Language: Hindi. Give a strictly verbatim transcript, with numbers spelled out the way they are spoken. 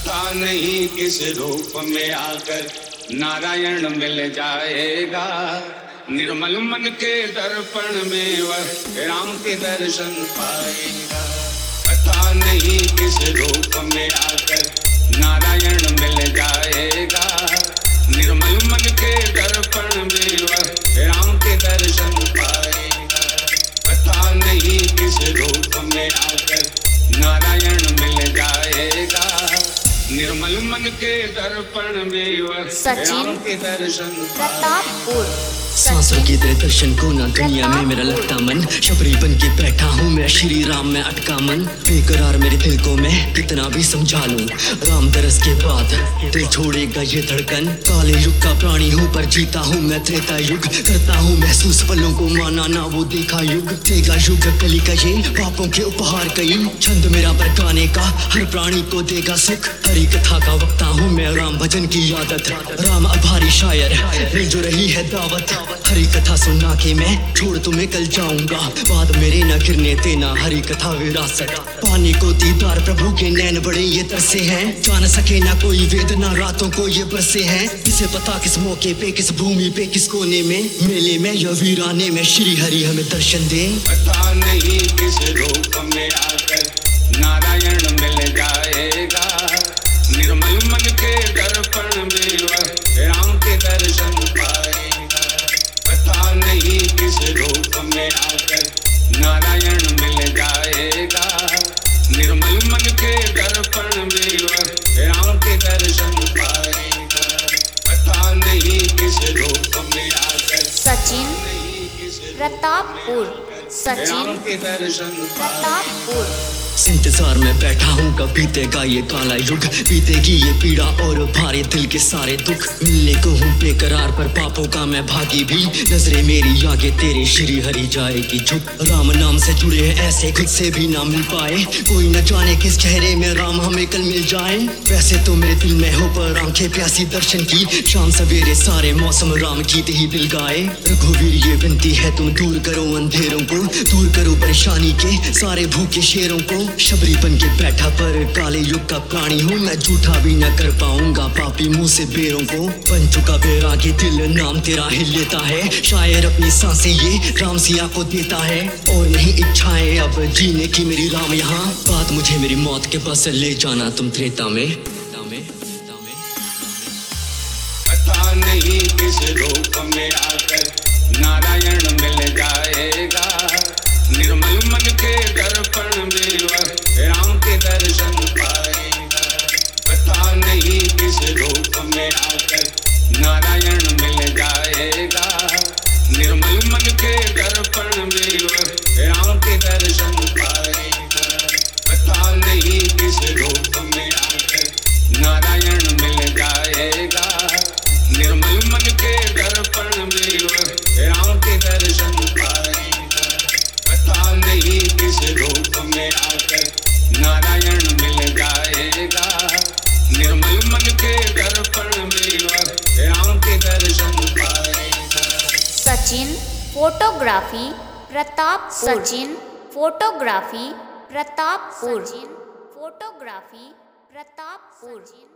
पता नहीं किस रूप में आकर नारायण मिल जाएगा। निर्मल मन के दर्पण में वह राम के दर्शन पाएगा। पता नहीं किस रूप में आकर नारायण मिल जाएगा। निर्मल मन के दर्पण में वह राम के दर्शन पाएगा। पता नहीं किस रूप में आकर नारायण मिल जाएगा। निर्मल मन के दर्पण में वह राम के दर्शन प्रतापपुर। सांसों की तेरे दर्शन को ना दुनिया में मेरा लगता मन। शबरी बन के बैठा हूँ मैं श्री राम में अटका मन। बेकरार मेरे दिल को मैं कितना भी समझा लूं, राम दरस के बाद दिल छोड़ेगा ये धड़कन। काले युग का प्राणी हूँ पर जीता हूँ मैं त्रेता युग। करता हूँ महसूस पलों को माना ना वो देखा युग। देगा युग कली का ये पापों के उपहार कई। छंद मेरा पर गाने का हर प्राणी को देगा सुख। हरी कथा का वक्ता हूँ मैं राम भजन की आदत। राम आभारी शायर मिल जो रही है दावत। हरी कथा सुनना के मैं छोड़ तुम्हें कल जाऊंगा। बाद मेरे न गिरने देना हरी कथा विरासत। पाने को दीदार प्रभु के नैन बड़े ये तरसे हैं। जान सके ना कोई वेदना रातों को ये बरसे हैं। किसे पता किस मौके पे किस भूमि पे किस कोने में मेले में या वीराने में श्री हरि हमें दर्शन दे। पता नहीं किस रूप में आकर नारायण मिल जाएगा। निर्मल मन के दर्पण में वह राम के दर्शन पाएगा। पता नहीं किस रूप में आकर नारायण मिल जाएगा। निर्मल मन के दर्पण में वह राम के दर्शन पाएगा। पता नहीं किस रूप में आकर सचिन प्रतापपुर। सचिन के दर्शन प्रतापपुर। इंतजार में बैठा हूँ कब बीतेगा ये काला युग। बीतेगी ये पीड़ा और भारे दिल के सारे दुख। मिलने को हूँ बेकरार पर पापों का मैं भागी भी। नजरे मेरी आगे तेरे श्री हरि जाएगी झुक। राम नाम से जुड़े हैं ऐसे खुद से भी ना मिल पाए। कोई न जाने किस चेहरे में राम हमें कल मिल जाए। वैसे तो मेरे दिल में हो पर आंखें प्यासी दर्शन की। शाम सवेरे सारे मौसम राम गीत ही दिल गाए। रघुवीर ये विनती है तुम दूर करो अंधेरों को। दूर करो परेशानी के सारे भूखे शेरों को। शबरी बन के बैठा पर काले युग का प्राणी हूँ मैं। झूठा भी न कर पाऊंगा पापी मुंह से बेरों को। बन चुका बैरागी दिल नाम तेरा ही लेता है। शायर अपनी सांसें ये राम सिया को देता है। और नहीं इच्छाएं अब जीने की मेरी राम यहाँ। बात मुझे मेरी मौत के पास ले जाना तुम त्रेता में। पता नहीं किस रूप में आकर नारायण मिल जाएगा। निर्मल मन के दर्पण में वह राम के दर्शन पाएगा। पता नहीं किस रूप में आकर नारायण मिल जाएगा। निर्मल मन के दर्पण में वह राम के दर्शन पाएगा। पता नहीं किस रूप में आकर नारायण मिल जाएगा। निर्मल मन के दर्पण में वह राम के दर्शन पाएगा। पता नहीं किस रूप में आकर नारायण मिल जाएगा। निर्मल मन के दर्पण में वह राम के दर्शन पाएगा। Sachin photography Pratappur. Sachin photography Pratappur. Sachin photography Pratappur.